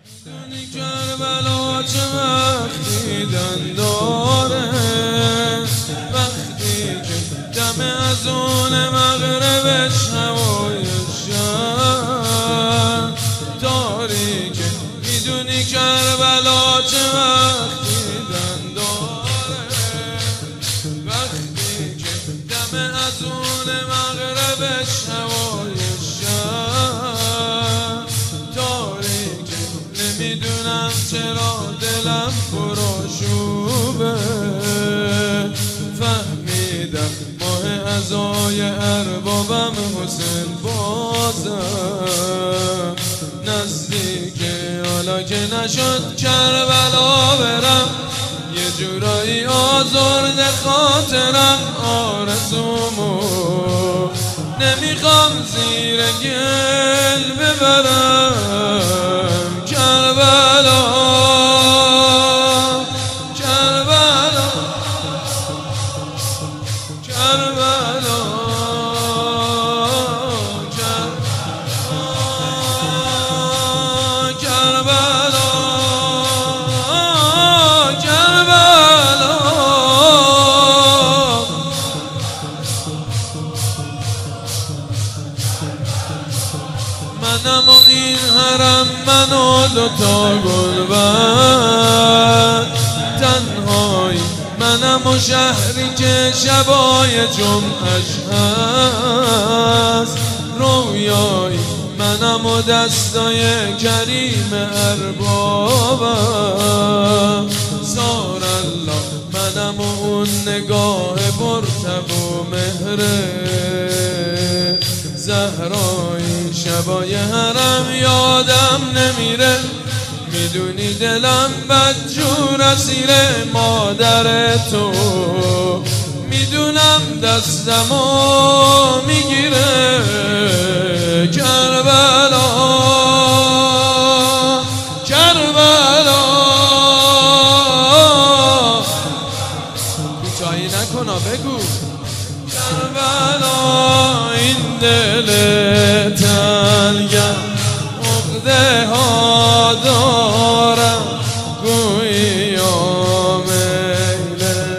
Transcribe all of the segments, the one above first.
میدونی کربلا چه وقتی دن داره، وقتی که دم از اون مغربش هوای شب تاریکه. میدونی کربلا چه وقتی دن داره، وقتی که دم از اون مغربش هوای شب تاریکه. نمیدونم چرا دلم پرآشوبه، فهمیدم ماه عزای اربابم حسین بازم نزدیکه. حالا که نشد کربلا برم، یه جورایی آزرده خاطرم آرزومو نمیخوام زیر گل ببرم. کربلا کربلا کربلا کربلا کربلا. منم و این حرم، من و دوتا گلبن تنهایی، منم و شهری که شبای جمعش هست رویایی، منم و دستای کریم اربابم زار الله، منم و اون نگاه پرتب و مهره زهرایی. شبای حرم یادم نمیره، میدونی دلم بدجور اسیره مادر تو، میدونم دستمو میگیره. کربلا کربلا کوتاهی نکنا بگو. کربلا این دل تنگم عقده ها دارم گویی آمیله.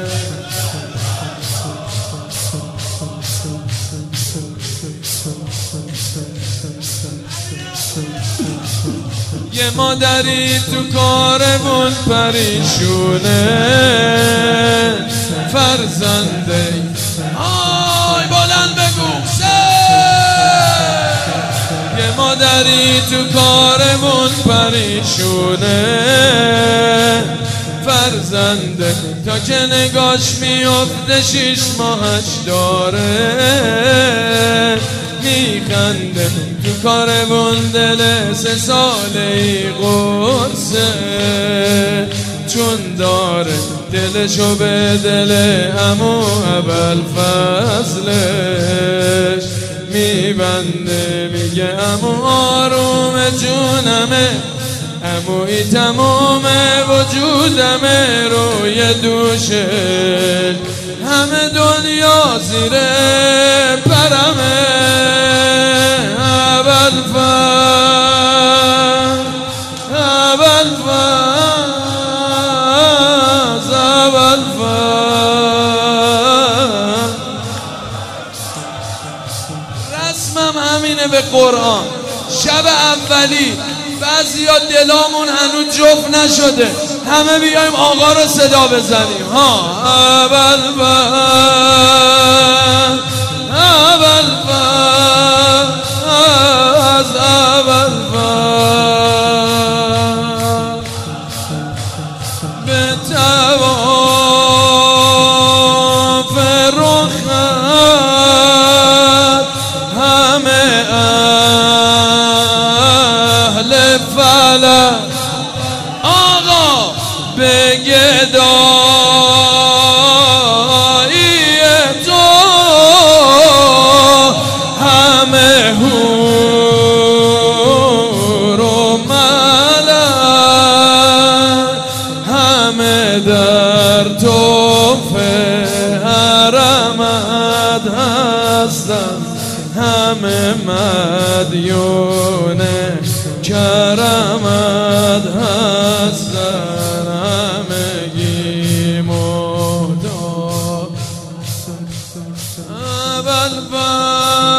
یه مادری تو کارمون پریشونه، فرزنده آی بلند بگو یه مادری تو کارمون پریشونه، فرزنده تا که نگاش میفته 6 ماهش داره میخنده. تو کارمون دل 3 ساله ای قرصه، چون داره دلشو به دل عمو ابوالفضلش میبنده. میگه عمو آروم جونمه، عموی تمام وجودمه، روی دوشه همه دنیا زیر پرمه. رسمم همینه به قرآن، شب اولی بعضیا دلامون هنوز جفت نشده، همه بیایم آقا رو صدا بزنیم. ها به تواف رخت همه اهل فلک آقا به گدایی تو همه حور و ملک همه در طوف حرمت هستند، همه مدیون کرم رحمت هستن همگی محتاج.